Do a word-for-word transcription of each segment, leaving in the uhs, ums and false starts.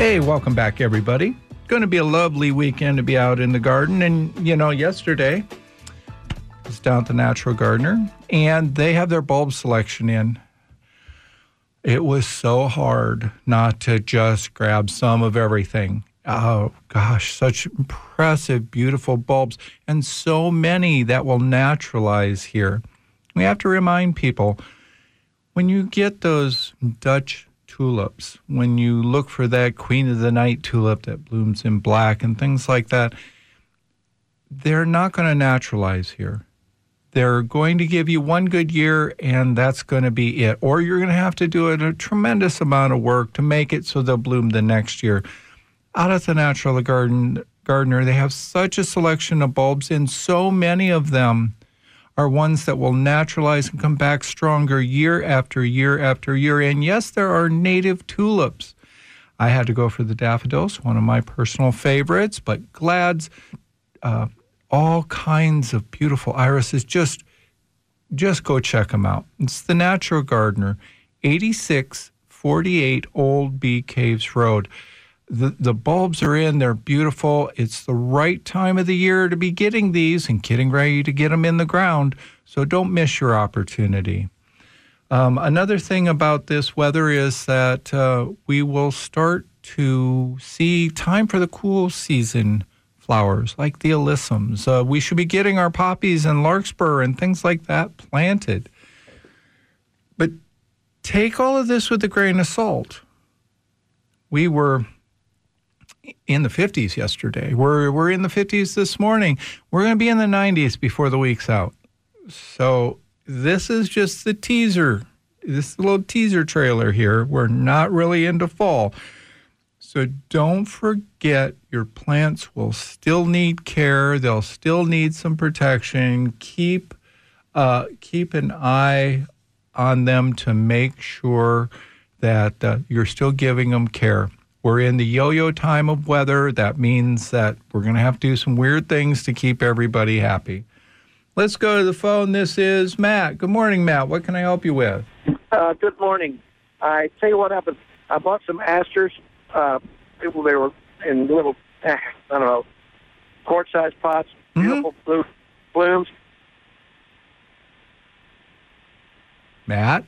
Hey, welcome back, everybody. Going to be a lovely weekend to be out in the garden. And, you know, yesterday, I was down at the Natural Gardener, and they have their bulb selection in. It was so hard not to just grab some of everything. Oh, gosh, such impressive, beautiful bulbs, and so many that will naturalize here. We have to remind people, when you get those Dutch tulips, when you look for that Queen of the Night tulip that blooms in black and things like that, they're not going to naturalize here. They're going to give you one good year, and that's going to be it. Or you're going to have to do it a tremendous amount of work to make it so they'll bloom the next year. Out at the Natural Garden Gardener, they have such a selection of bulbs, and so many of them are ones that will naturalize and come back stronger year after year after year. And yes, there are native tulips. I had to go for the daffodils, one of my personal favorites, but glads, uh, all kinds of beautiful irises. Just, just go check them out. It's the Natural Gardener, eighty-six forty-eight Old Bee Caves Road. The, the bulbs are in, they're beautiful. It's the right time of the year to be getting these and getting ready to get them in the ground, so don't miss your opportunity. Um, another thing about this weather is that uh, we will start to see time for the cool season flowers, like the alyssums. Uh, we should be getting our poppies and larkspur and things like that planted. But take all of this with a grain of salt. We were in the fifties yesterday. We're we're in the fifties this morning. We're going to be in the nineties before the week's out. So this is just the teaser, this little teaser trailer here. We're not really into fall. So don't forget, your plants will still need care. They'll still need some protection. Keep uh, keep an eye on them to make sure that uh, you're still giving them care. We're in the yo-yo time of weather. That means that we're going to have to do some weird things to keep everybody happy. Let's go to the phone. This is Matt. Good morning, Matt. What can I help you with? Uh, good morning. I tell you what happened. I bought some asters. Uh, they were in little, I don't know, quart-sized pots, beautiful mm-hmm. blue blooms. Matt?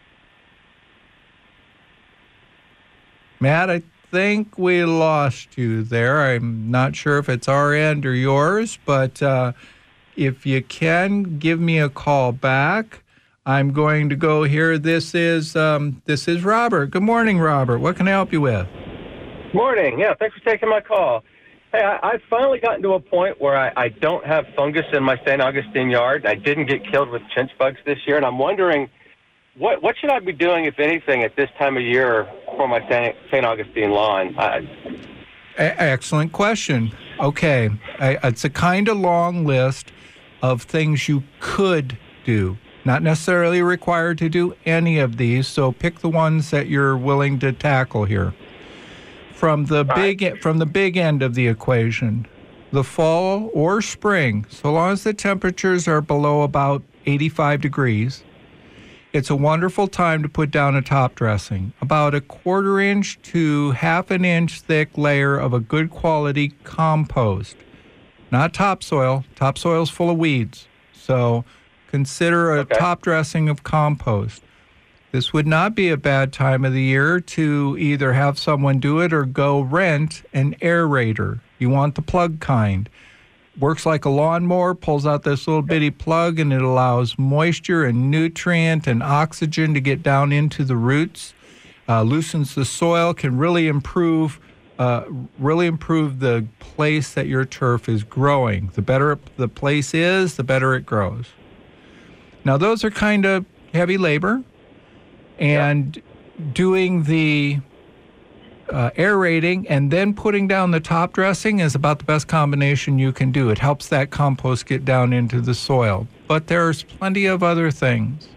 Matt, I think we lost you there. I'm not sure if it's our end or yours, but uh, if you can, give me a call back. I'm going to go here. This is um, this is Robert. Good morning, Robert. What can I help you with? Morning. Yeah, thanks for taking my call. Hey, I, I've finally gotten to a point where I, I don't have fungus in my Saint Augustine yard. I didn't get killed with chinch bugs this year, and I'm wondering, What what should I be doing, if anything, at this time of year for my Saint Augustine lawn? I, a- excellent question. Okay, I, it's a kind of long list of things you could do. Not necessarily required to do any of these, so pick the ones that you're willing to tackle here. From the big right. from the big end of the equation, the fall or spring, so long as the temperatures are below about eighty-five degrees, it's a wonderful time to put down a top dressing, about a quarter inch to half an inch thick layer of a good quality compost. Not topsoil. Topsoil's full of weeds. So consider a okay. top dressing of compost. This would not be a bad time of the year to either have someone do it or go rent an aerator. You want the plug kind. Works like a lawnmower, pulls out this little bitty plug, and it allows moisture and nutrient and oxygen to get down into the roots. Uh, loosens the soil, can really improve, uh, really improve the place that your turf is growing. The better the place is, the better it grows. Now, those are kind of heavy labor, and yep. doing the Uh, aerating and then putting down the top dressing is about the best combination you can do. It helps that compost get down into the soil. But there's plenty of other things.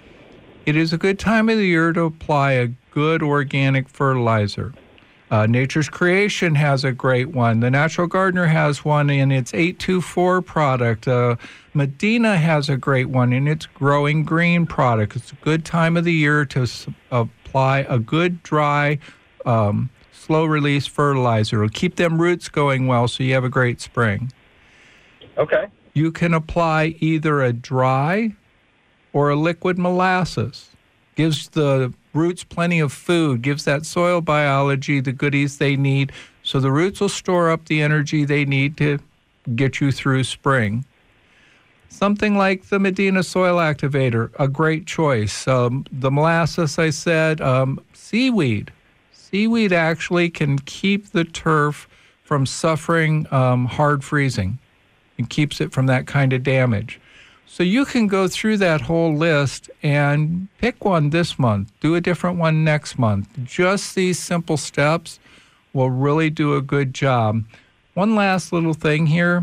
It is a good time of the year to apply a good organic fertilizer. Uh, Nature's Creation has a great one. The Natural Gardener has one in its eight two four product. Uh, Medina has a great one in its Growing Green product. It's a good time of the year to s- apply a good dry Um, slow-release fertilizer. It'll keep them roots going well so you have a great spring. Okay. You can apply either a dry or a liquid molasses. Gives the roots plenty of food, gives that soil biology the goodies they need, so the roots will store up the energy they need to get you through spring. Something like the Medina Soil Activator, a great choice. Um, the molasses, I said, um, seaweed. Seaweed actually can keep the turf from suffering um, hard freezing. It keeps it from that kind of damage. So you can go through that whole list and pick one this month, do a different one next month. Just these simple steps will really do a good job. One last little thing here.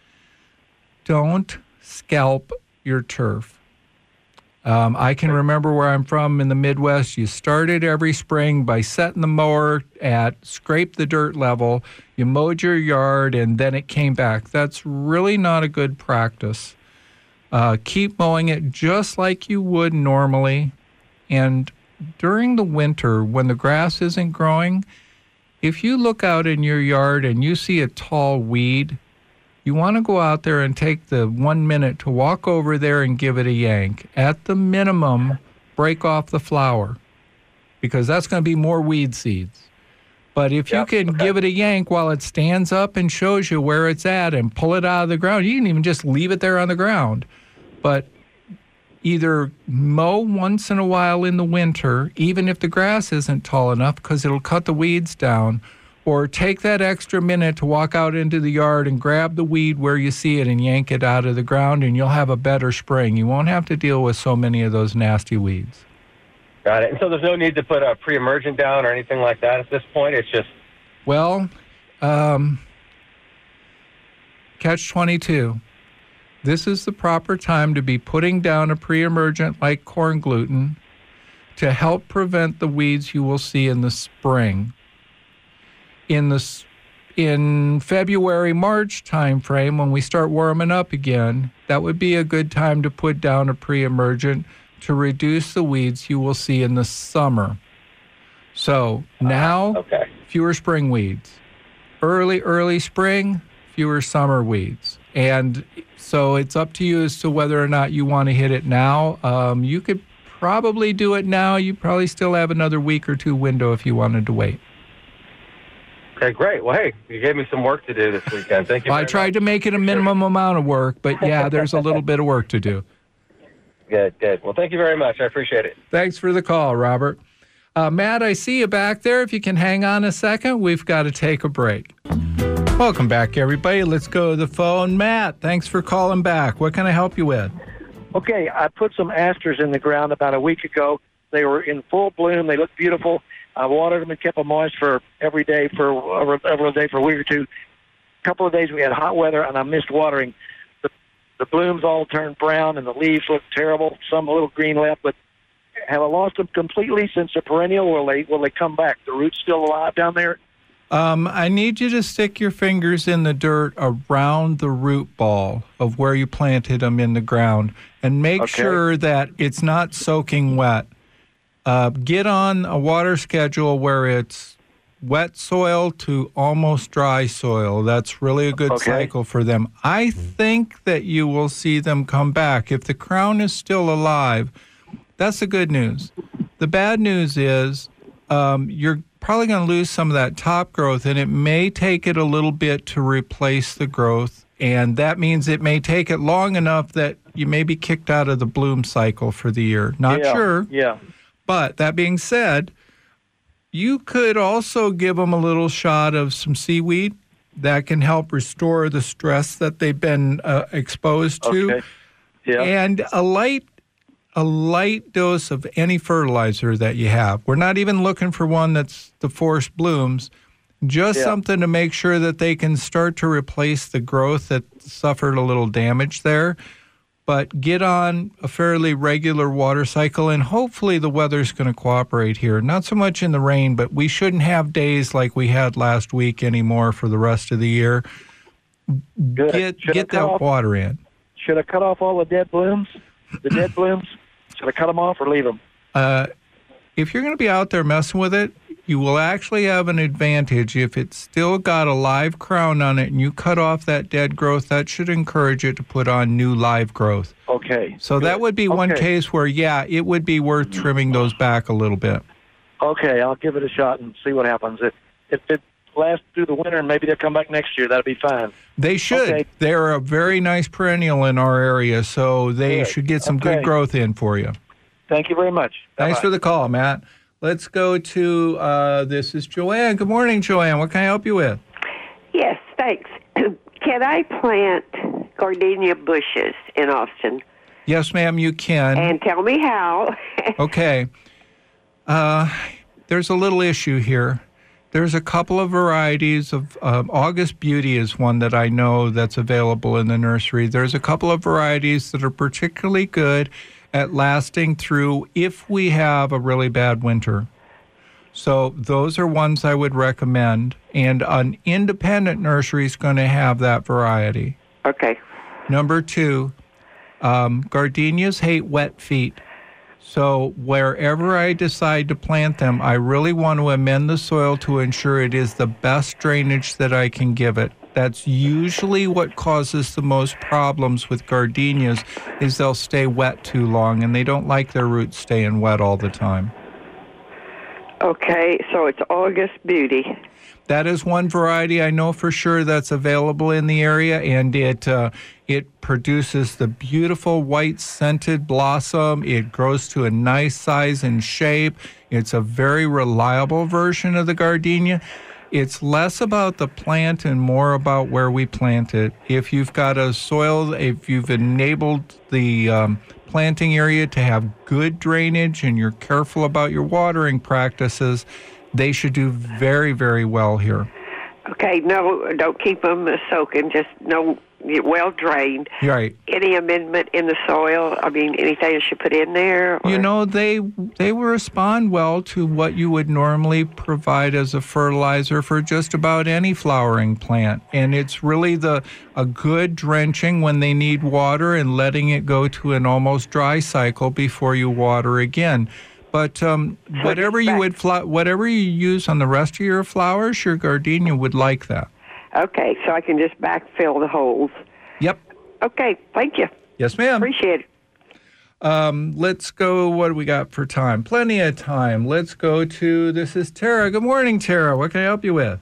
Don't scalp your turf. Um, I can remember where I'm from in the Midwest. You started every spring by setting the mower at scrape the dirt level. You mowed your yard, and then it came back. That's really not a good practice. Uh, keep mowing it just like you would normally. And during the winter, when the grass isn't growing, if you look out in your yard and you see a tall weed, you want to go out there and take the one minute to walk over there and give it a yank. At the minimum, break off the flower, because that's going to be more weed seeds. But if yep, you can okay. give it a yank while it stands up and shows you where it's at and pull it out of the ground, you can even just leave it there on the ground. But either mow once in a while in the winter, even if the grass isn't tall enough, because it'll cut the weeds down, or take that extra minute to walk out into the yard and grab the weed where you see it and yank it out of the ground, and you'll have a better spring. You won't have to deal with so many of those nasty weeds. Got it. And so there's no need to put a pre-emergent down or anything like that at this point? It's just... Well, um, catch twenty-two. This is the proper time to be putting down a pre-emergent like corn gluten to help prevent the weeds you will see in the spring. In the in February, March timeframe, when we start warming up again, that would be a good time to put down a pre-emergent to reduce the weeds you will see in the summer. So now, uh, okay. fewer spring weeds. Early, early spring, fewer summer weeds. And so it's up to you as to whether or not you want to hit it now. Um, you could probably do it now. You probably still have another week or two window if you wanted to wait. Okay, great. Well, hey, you gave me some work to do this weekend. Thank you. Well, I tried much. to make it a minimum amount of work, but yeah, there's a little bit of work to do. Good, good. Well, thank you very much. I appreciate it. Thanks for the call, Robert. Uh, Matt, I see you back there. If you can hang on a second, we've got to take a break. Welcome back, everybody. Let's go to the phone. Matt, thanks for calling back. What can I help you with? Okay, I put some asters in the ground about a week ago. They were in full bloom. They looked beautiful. I watered them and kept them moist for every day for every day for a week or two. A couple of days we had hot weather, and I missed watering. The, the blooms all turned brown, and the leaves looked terrible. Some a little green left, but have I lost them completely since they're perennial? Will they will they come back? The roots still alive down there? Um, I need you to stick your fingers in the dirt around the root ball of where you planted them in the ground, and make okay. sure that it's not soaking wet. Uh, get on a water schedule where it's wet soil to almost dry soil. That's really a good okay. cycle for them. I think that you will see them come back. If the crown is still alive, that's the good news. The bad news is um, you're probably going to lose some of that top growth, and it may take it a little bit to replace the growth, and that means it may take it long enough that you may be kicked out of the bloom cycle for the year. Not yeah, sure. Yeah. But that being said, you could also give them a little shot of some seaweed that can help restore the stress that they've been uh, exposed to. Okay. Yeah. And a light a light dose of any fertilizer that you have. We're not even looking for one that's the forced blooms, just yeah. something to make sure that they can start to replace the growth that suffered a little damage there. But get on a fairly regular water cycle, and hopefully the weather's going to cooperate here. Not so much in the rain, but we shouldn't have days like we had last week anymore for the rest of the year. Good. Get Should get that off, water in. Should I cut off all the dead blooms? The dead blooms? Should I cut them off or leave them? Uh, if you're going to be out there messing with it, you will actually have an advantage if it's still got a live crown on it and you cut off that dead growth. That should encourage it to put on new live growth. Okay. So good. that would be one Okay. case where, yeah, it would be worth trimming those back a little bit. Okay, I'll give it a shot and see what happens. If, if it lasts through the winter and maybe they'll come back next year, that'll be fine. They should. Okay. They're a very nice perennial in our area, so they Good. should get some Okay. good growth in for you. Thank you very much. Thanks Bye-bye. for the call, Matt. Let's go to, uh, this is Joanne. Good morning, Joanne. What can I help you with? Yes, thanks. Can I plant gardenia bushes in Austin? Yes, ma'am, you can. And tell me how. Okay. Uh, there's a little issue here. There's a couple of varieties of um, August Beauty is one that I know that's available in the nursery. There's a couple of varieties that are particularly good at lasting through if we have a really bad winter. So those are ones I would recommend. And an independent nursery is going to have that variety. Okay. Number two, um, gardenias hate wet feet. So wherever I decide to plant them, I really want to amend the soil to ensure it is the best drainage that I can give it. That's usually what causes the most problems with gardenias is they'll stay wet too long, and they don't like their roots staying wet all the time. Okay, so it's August Beauty. That is one variety I know for sure that's available in the area, and it uh, it produces the beautiful white scented blossom. It grows to a nice size and shape. It's a very reliable version of the gardenia. It's less about the plant and more about where we plant it. If you've got a soil, if you've enabled the um, planting area to have good drainage and you're careful about your watering practices, they should do very, very well here. Okay, no, don't keep them soaking, just no, well drained. Right. Any amendment in the soil? I mean, anything you should put in there? Or? You know, they they will respond well to what you would normally provide as a fertilizer for just about any flowering plant. And it's really the a good drenching when they need water and letting it go to an almost dry cycle before you water again. But um, So whatever you back- would fla- whatever you use on the rest of your flowers, your gardenia would like that. Okay, so I can just backfill the holes. Yep. Okay, thank you. Yes, ma'am. Appreciate it. Um, let's go. What do we got for time? Plenty of time. Let's go to, this is Tara. Good morning, Tara. What can I help you with?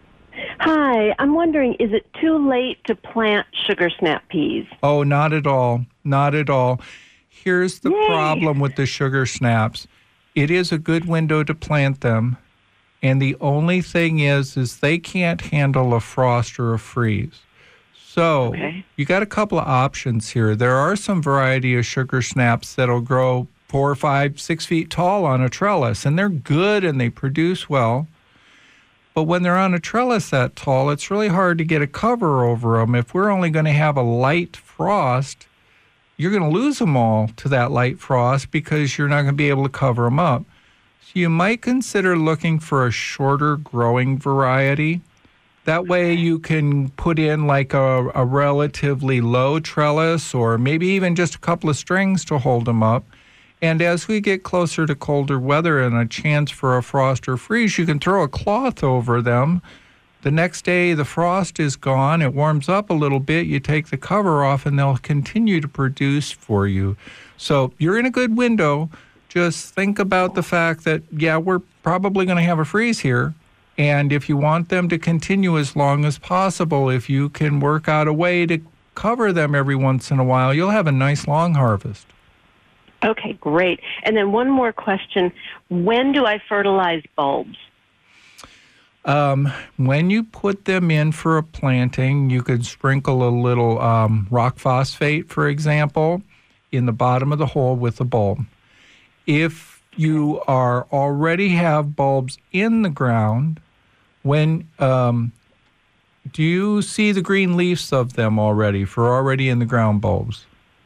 Hi, I'm wondering, is it too late to plant sugar snap peas? Oh, not at all. Not at all. Here's the Yay. problem with the sugar snaps. It is a good window to plant them. And the only thing is, is they can't handle a frost or a freeze. So Okay. you got a couple of options here. There are some variety of sugar snaps that'll grow four, five, six feet tall on a trellis, and they're good and they produce well. But when they're on a trellis that tall, it's really hard to get a cover over them. If we're only going to have a light frost, you're going to lose them all to that light frost because you're not going to be able to cover them up. So you might consider looking for a shorter growing variety. That way you can put in like a, a relatively low trellis or maybe even just a couple of strings to hold them up. And as we get closer to colder weather and a chance for a frost or freeze, you can throw a cloth over them. The next day, the frost is gone. It warms up a little bit. You take the cover off, and they'll continue to produce for you. So you're in a good window. Just think about the fact that, yeah, we're probably going to have a freeze here. And if you want them to continue as long as possible, if you can work out a way to cover them every once in a while, you'll have a nice long harvest. Okay, great. And then one more question. When do I fertilize bulbs? Um, when you put them in for a planting, you could sprinkle a little um, rock phosphate, for example, in the bottom of the hole with the bulb. If you are already have bulbs in the ground, when um, do you see the green leaves of them already for already in the ground bulbs?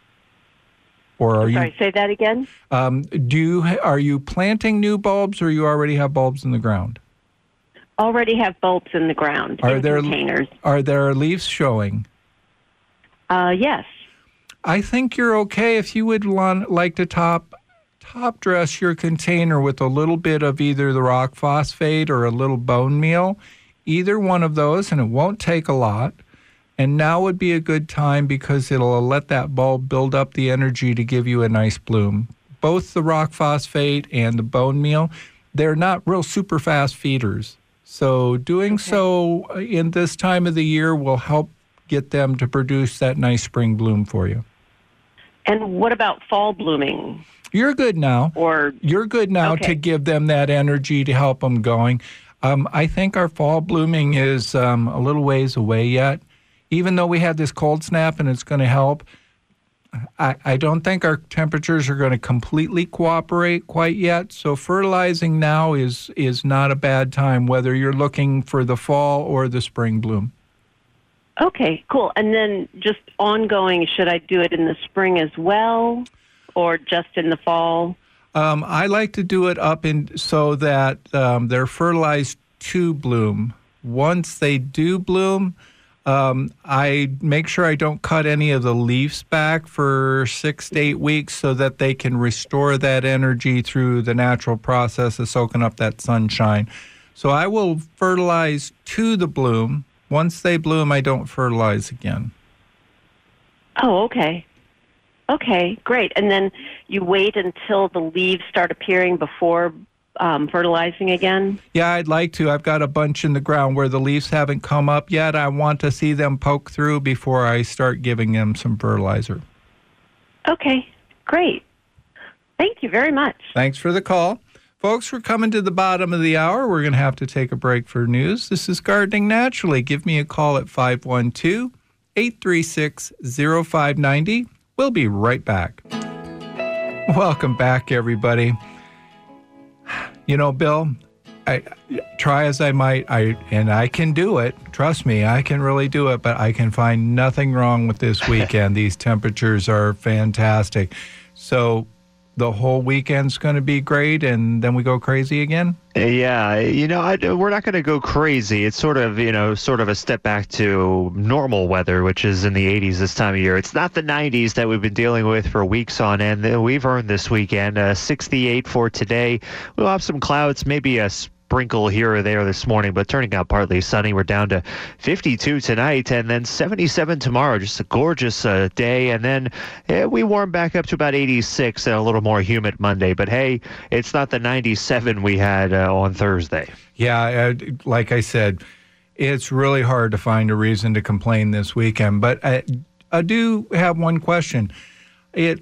Or are Sorry, you say that again? um, do you are you planting new bulbs, or you already have bulbs in the ground? Already have bulbs in the ground Are in there containers. are there leaves showing? Uh, yes. I think you're okay if you would want, like to top top dress your container with a little bit of either the rock phosphate or a little bone meal, either one of those, and it won't take a lot. And now would be a good time because it'll let that bulb build up the energy to give you a nice bloom. Both the rock phosphate and the bone meal, they're not real super fast feeders. So doing okay. so in this time of the year will help get them to produce that nice spring bloom for you. And what about fall blooming? You're good now. Or You're good now okay. to give them that energy to help them going. Um, I think our fall blooming is um, a little ways away yet. Even though we had this cold snap and it's going to help, I, I don't think our temperatures are going to completely cooperate quite yet. So fertilizing now is is not a bad time, whether you're looking for the fall or the spring bloom. Okay, cool. And then just ongoing, should I do it in the spring as well or just in the fall? Um, I like to do it up in so that um, they're fertilized to bloom. Once they do bloom, Um, I make sure I don't cut any of the leaves back for six to eight weeks so that they can restore that energy through the natural process of soaking up that sunshine. So I will fertilize to the bloom. Once they bloom, I don't fertilize again. Oh, okay. Okay, great. And then you wait until the leaves start appearing before Um, fertilizing again? Yeah, I'd like to. I've got a bunch in the ground where the leaves haven't come up yet. I want to see them poke through before I start giving them some fertilizer. Okay, great. Thank you very much. Thanks for the call. Folks, we're coming to the bottom of the hour. We're going to have to take a break for news. This is Gardening Naturally. Give me a call at five one two, eight three six, zero five nine zero. We'll be right back. Welcome back, everybody. You know, Bill, I try as I might, I and I can do it. Trust me, I can really do it, but I can find nothing wrong with this weekend. These temperatures are fantastic. So the whole weekend's going to be great, and then we go crazy again? Yeah, you know, I, we're not going to go crazy. It's sort of, you know, sort of a step back to normal weather, which is in the eighties this time of year. It's not the nineties that we've been dealing with for weeks on end. We've earned this weekend uh, sixty-eight for today. We'll have some clouds, maybe a sprinkle here or there this morning, but turning out partly sunny. We're down to fifty-two tonight and then seventy-seven tomorrow. Just a gorgeous uh, day. And then eh, we warm back up to about eighty-six and a little more humid Monday. But hey, it's not the ninety-seven we had uh, on Thursday. Yeah, uh, like I said, it's really hard to find a reason to complain this weekend. But I, I do have one question. It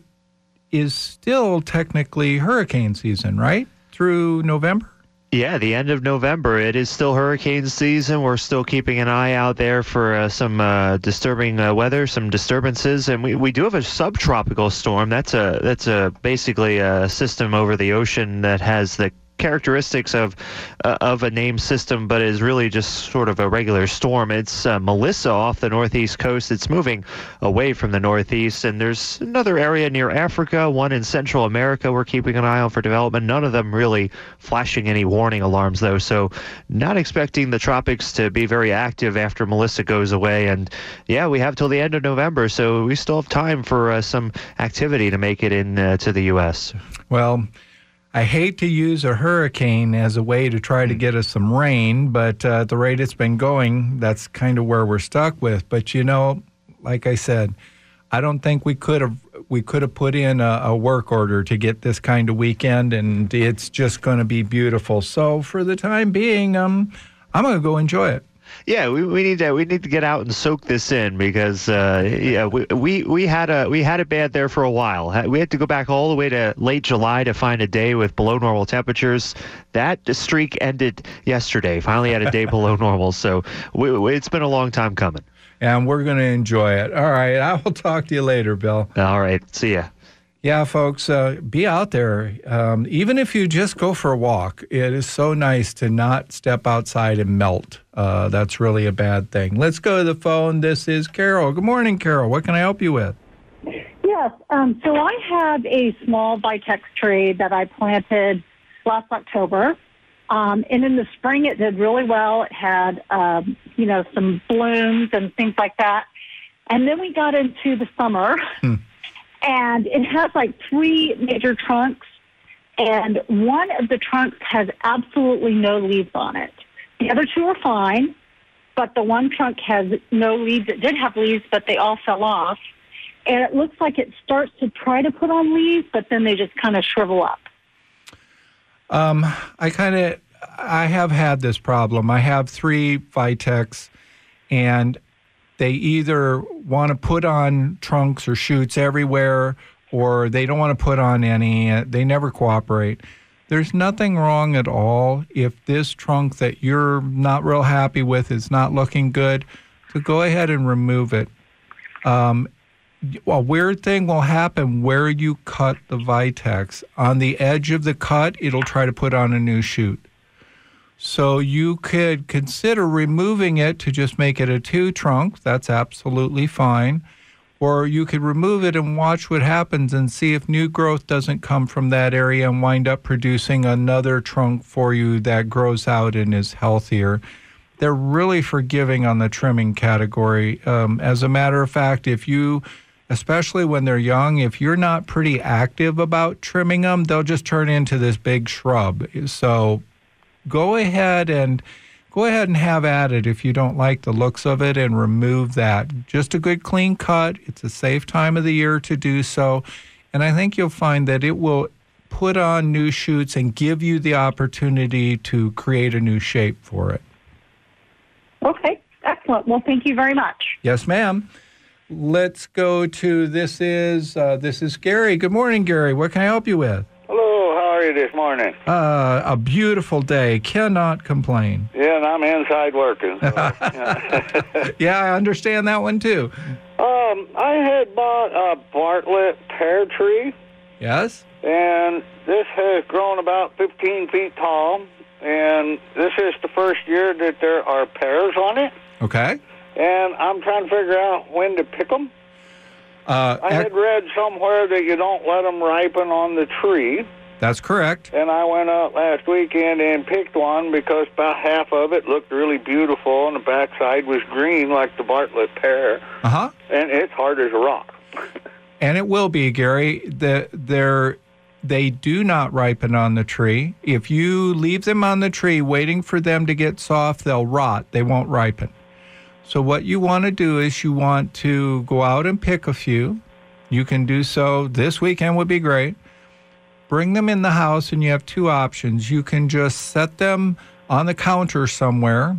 is still technically hurricane season, right? Through November? Yeah, the end of November. It is still hurricane season. We're still keeping an eye out there for uh, some uh, disturbing uh, weather, some disturbances, and we, we do have a subtropical storm. That's a that's a basically a system over the ocean that has the characteristics of uh, of a named system, but is really just sort of a regular storm. It's uh, Melissa off the northeast coast. It's moving away from the northeast, and there's another area near Africa, one in Central America we're keeping an eye on for development. None of them really flashing any warning alarms, though, so not expecting the tropics to be very active after Melissa goes away. And yeah, we have till the end of November, so we still have time for uh, some activity to make it in uh, to the U S. Well, I hate to use a hurricane as a way to try to get us some rain, but uh, at the rate it's been going, that's kind of where we're stuck with. But, you know, like I said, I don't think we could have we could have put in a, a work order to get this kind of weekend, and it's just going to be beautiful. So for the time being, um, I'm going to go enjoy it. Yeah, we, we need to we need to get out and soak this in because uh, yeah we, we we had a we had it bad there for a while. We had to go back all the way to late July to find a day with below normal temperatures. That streak ended yesterday. Finally had a day below normal. So we, we, it's been a long time coming. And we're going to enjoy it. All right, I will talk to you later, Bill. All right, see ya. Yeah, folks, uh, be out there. Um, even if you just go for a walk, it is so nice to not step outside and melt. Uh, that's really a bad thing. Let's go to the phone. This is Carol. Good morning, Carol. What can I help you with? Yes. Um, so I have a small Vitex tree that I planted last October. Um, and in the spring, it did really well. It had, um, you know, some blooms and things like that. And then we got into the summer. Hmm. And it has like three major trunks, and one of the trunks has absolutely no leaves on it. The other two are fine, but the one trunk has no leaves. It did have leaves, but they all fell off. And it looks like it starts to try to put on leaves, but then they just kind of shrivel up. Um, I kind of, I have had this problem. I have three Vitex, and they either want to put on trunks or shoots everywhere, or they don't want to put on any. They never cooperate. There's nothing wrong at all if this trunk that you're not real happy with is not looking good, to go ahead and remove it. Um, a weird thing will happen where you cut the Vitex. On the edge of the cut, it'll try to put on a new shoot. So you could consider removing it to just make it a two trunk. That's absolutely fine. Or you could remove it and watch what happens and see if new growth doesn't come from that area and wind up producing another trunk for you that grows out and is healthier. They're really forgiving on the trimming category. Um, as a matter of fact, if you, especially when they're young, if you're not pretty active about trimming them, they'll just turn into this big shrub. So go ahead and go ahead and have at it if you don't like the looks of it, and remove that. Just a good clean cut. It's a safe time of the year to do so. And I think you'll find that it will put on new shoots and give you the opportunity to create a new shape for it. Okay, excellent. Well, thank you very much. Yes, ma'am. Let's go to, this is, uh, this is Gary. Good morning, Gary. What can I help you with? Hello, how are you this morning? Uh, a beautiful day. Cannot complain. Yeah, and I'm inside working. So, yeah. Yeah, I understand that one too. Um, I had bought a Bartlett pear tree. Yes? And this has grown about fifteen feet tall. And this is the first year that there are pears on it. Okay. And I'm trying to figure out when to pick them. Uh, I had read somewhere that you don't let them ripen on the tree. That's correct. And I went out last weekend and picked one because about half of it looked really beautiful, and the backside was green like the Bartlett pear. Uh-huh. And it's hard as a rock. And it will be, Gary. The, they're, they do not ripen on the tree. If you leave them on the tree waiting for them to get soft, they'll rot. They won't ripen. So what you want to do is you want to go out and pick a few. You can do so this weekend would be great. Bring them in the house, and you have two options. You can just set them on the counter somewhere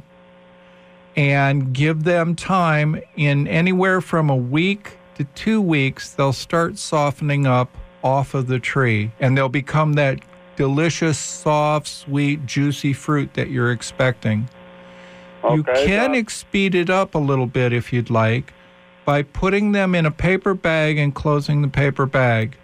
and give them time. In anywhere from a week to two weeks, they'll start softening up off of the tree, and they'll become that delicious, soft, sweet, juicy fruit that you're expecting. Okay, you can so speed it up a little bit if you'd like by putting them in a paper bag and closing the paper bag.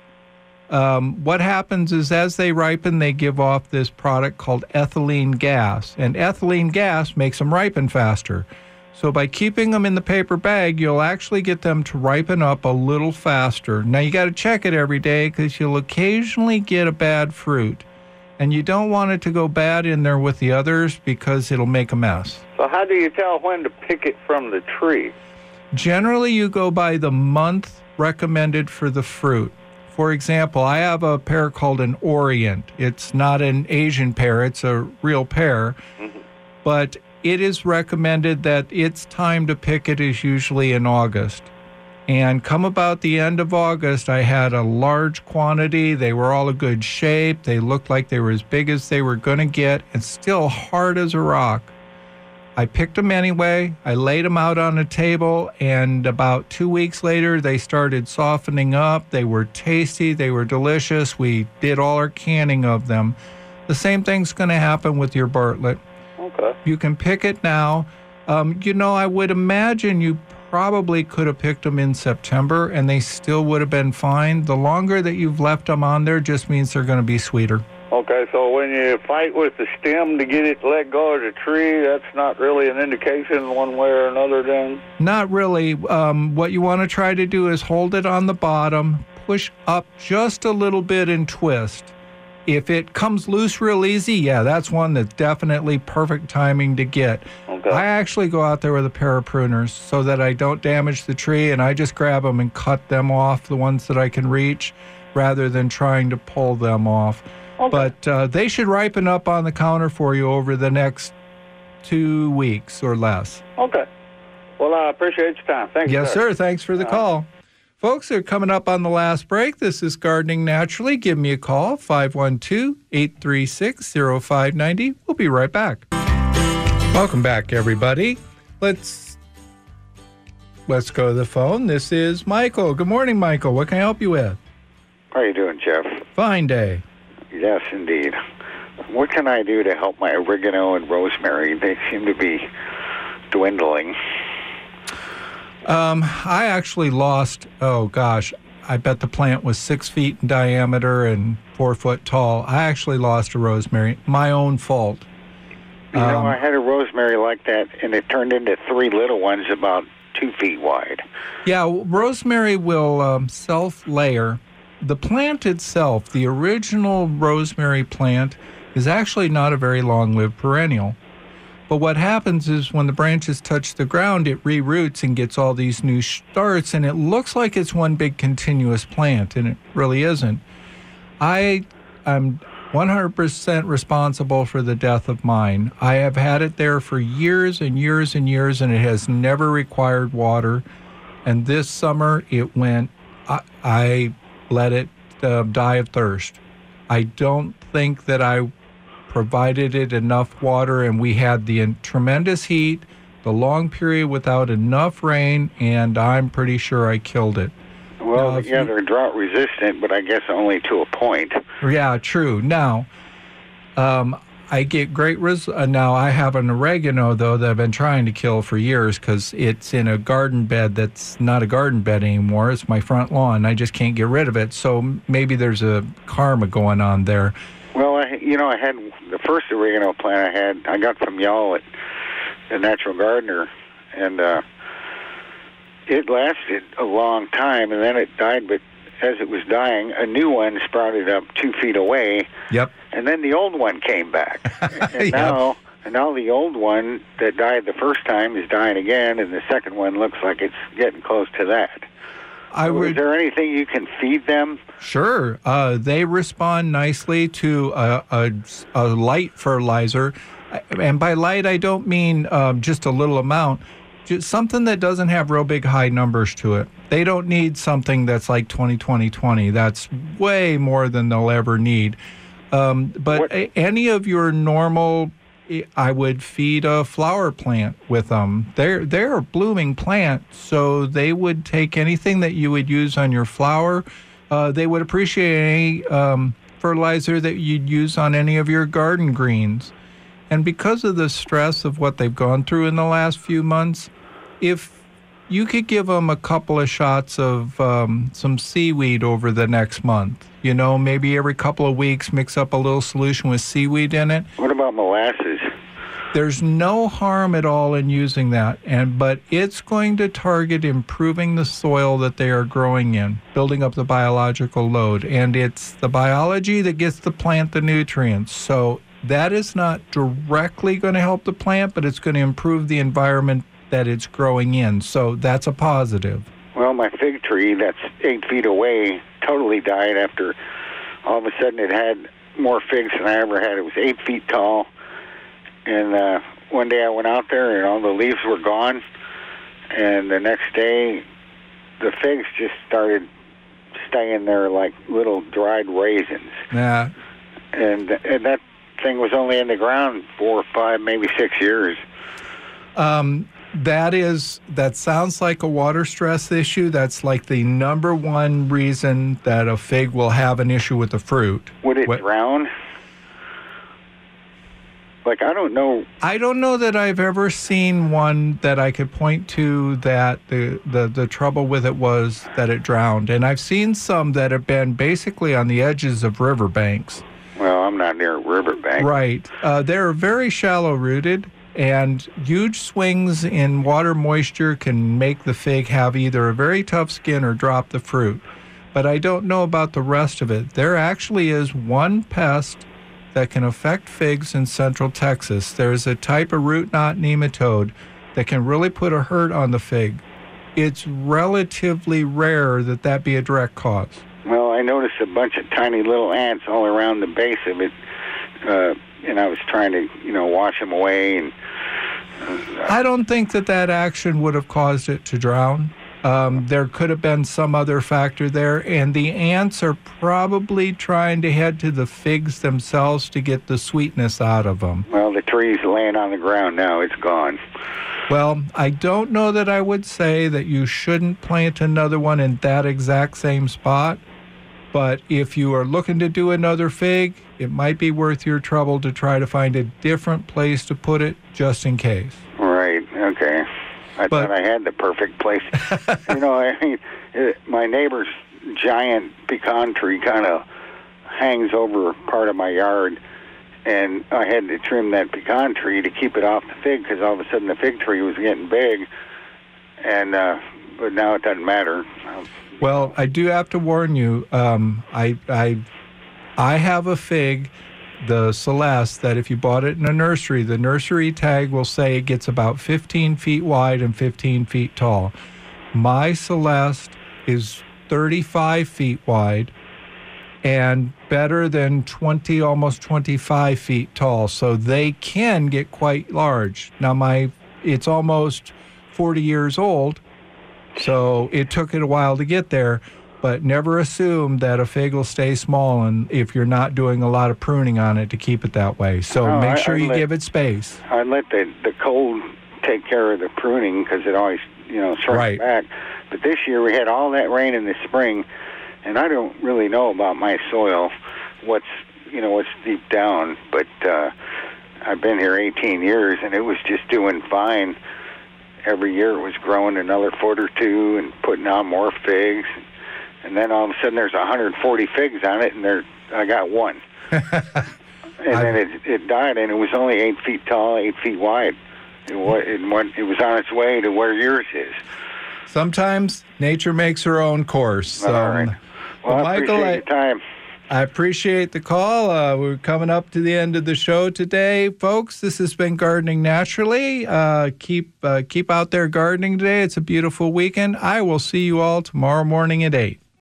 Um, what happens is as they ripen, they give off this product called ethylene gas, and ethylene gas makes them ripen faster. So by keeping them in the paper bag, you'll actually get them to ripen up a little faster. Now, you got to check it every day because you'll occasionally get a bad fruit, and you don't want it to go bad in there with the others because it'll make a mess. So how do you tell when to pick it from the tree? Generally, you go by the month recommended for the fruit. For example, I have a pear called an Orient. It's not an Asian pear, it's a real pear. Mm-hmm. But it is recommended that its time to pick it is usually in August. And come about the end of August, I had a large quantity. They were all a good shape. They looked like they were as big as they were going to get and still hard as a rock. I picked them anyway. I laid them out on a table, and about two weeks later, they started softening up. They were tasty. They were delicious. We did all our canning of them. The same thing's going to happen with your Bartlett. Okay. You can pick it now. Um, you know, I would imagine you probably could have picked them in September, and they still would have been fine. The longer that you've left them on there just means they're going to be sweeter. Okay, so when you fight with the stem to get it to let go of the tree, that's not really an indication one way or another then? Not really. Um, what you want to try to do is hold it on the bottom, push up just a little bit and twist. If it comes loose real easy, yeah, that's one that's definitely perfect timing to get. Okay. I actually go out there with a pair of pruners so that I don't damage the tree, and I just grab them and cut them off, the ones that I can reach, rather than trying to pull them off. Okay. But uh, they should ripen up on the counter for you over the next two weeks or less. Okay. Well, I appreciate your time. Thank you, Yes, sir. Thanks for the Uh, call. Folks, they're coming up on the last break. This is Gardening Naturally. Give me a call, five one two, eight three six, zero five nine zero. We'll be right back. Welcome back, everybody. Let's let's go to the phone. This is Michael. Good morning, Michael. What can I help you with? How are you doing, Jeff? Fine day. Yes, indeed. What can I do to help my oregano and rosemary? They seem to be dwindling. Um, I actually lost, oh gosh, I bet the plant was six feet in diameter and four foot tall. I actually lost a rosemary. My own fault. You know, Um, I had a rosemary like that, and it turned into three little ones about two feet wide. Yeah, rosemary will um, self-layer. The plant itself, the original rosemary plant, is actually not a very long-lived perennial. But what happens is when the branches touch the ground, it reroots and gets all these new starts, and it looks like it's one big continuous plant, and it really isn't. I am one hundred percent responsible for the death of mine. I have had it there for years and years and years, and it has never required water. And this summer, it went, I, I let it uh, die of thirst. I don't think that I provided it enough water, and we had the in- tremendous heat, the long period without enough rain, and I'm pretty sure I killed it. Well, Now, if yeah, you- they're drought resistant, but I guess only to a point. Yeah, true. Now, um, I get great res- uh, now I have an oregano, though, that I've been trying to kill for years because it's in a garden bed that's not a garden bed anymore. It's my front lawn. I just can't get rid of it. So maybe there's a karma going on there. Well, I, you know, I had the first oregano plant I had, I got from y'all at the Natural Gardener, and uh, it lasted a long time, and then it died, but as it was dying, a new one sprouted up two feet away, Yep. and then the old one came back. And Yep. now, and now the old one that died the first time is dying again, and the second one looks like it's getting close to that. I So would. is there anything you can feed them? Sure. Uh, they respond nicely to a, a, a light fertilizer. And by light, I don't mean um, just a little amount, just something that doesn't have real big high numbers to it. They don't need something that's like twenty twenty twenty. That's way more than they'll ever need. Um, but What- a, any of your normal, I would feed a flower plant with them. They're, they're a blooming plant, so they would take anything that you would use on your flower. Uh, they would appreciate any um, fertilizer that you'd use on any of your garden greens. And because of the stress of what they've gone through in the last few months, if you could give them a couple of shots of um, some seaweed over the next month, you know, maybe every couple of weeks, mix up a little solution with seaweed in it. What about molasses? There's no harm at all in using that, and but it's going to target improving the soil that they are growing in, building up the biological load, and it's the biology that gets the plant the nutrients. So that is not directly going to help the plant, but it's going to improve the environment that it's growing in. So that's a positive. Well, my fig tree that's eight feet away totally died after all of a sudden it had more figs than I ever had. It was eight feet tall. And uh, one day I went out there and all the leaves were gone. And the next day, the figs just started staying there like little dried raisins. Yeah. And, and that thing was only in the ground four or five, maybe six years. Um, that is, that sounds like a water stress issue. That's like the number one reason that a fig will have an issue with the fruit. Would it What- drown? Like, I don't know. I don't know that I've ever seen one that I could point to that the, the, the trouble with it was that it drowned. And I've seen some that have been basically on the edges of riverbanks. Well, I'm not near a riverbank. Right. Uh, they're very shallow rooted, and huge swings in water moisture can make the fig have either a very tough skin or drop the fruit. But I don't know about the rest of it. There actually is one pest that can affect figs in central Texas. There's a type of root knot nematode that can really put a hurt on the fig. It's relatively rare that that be a direct cause. Well, I I noticed a bunch of tiny little ants all around the base of it, uh, and I was trying to, you know, wash them away. And uh, I don't think that that action would have caused it to drown. Um, there could have been some other factor there, and the ants are probably trying to head to the figs themselves to get the sweetness out of them. Well, the tree's laying on the ground now. It's gone. Well, I don't know that I would say that you shouldn't plant another one in that exact same spot, but if you are looking to do another fig, it might be worth your trouble to try to find a different place to put it just in case. Right, okay. I But- thought I had the perfect place. You know, I mean, it, my neighbor's giant pecan tree kind of hangs over part of my yard, and I had to trim that pecan tree to keep it off the fig because all of a sudden the fig tree was getting big, and uh, but now it doesn't matter. Well, I do have to warn you, um, I, I, I have a fig, the Celeste, that if you bought it in a nursery, the nursery tag will say it gets about fifteen feet wide and fifteen feet tall. My Celeste is thirty-five feet wide and better than twenty, almost twenty-five feet tall. So they can get quite large. Now, my it's almost forty years old, so it took it a while to get there. But never assume that a fig will stay small, and if you're not doing a lot of pruning on it to keep it that way. So No, make I- sure I you let- give it space. I let the the cold take care of the pruning because it always, you know, shrinks Right. back. But this year we had all that rain in the spring, and I don't really know about my soil, what's you know what's deep down. But uh, I've been here eighteen years, and it was just doing fine. Every year it was growing another foot or two and putting on more figs. And then all of a sudden there's one hundred forty figs on it, and there I got one. And then it it died, and it was only eight feet tall, eight feet wide. It was, it went, it was on its way to where yours is. Sometimes nature makes her own course. So, All right. Well, well, I Michael, appreciate I, your time. I appreciate the call. Uh, we're coming up to the end of the show today, folks. This has been Gardening Naturally. Uh, keep uh, keep out there gardening today. It's a beautiful weekend. I will see you all tomorrow morning at eight.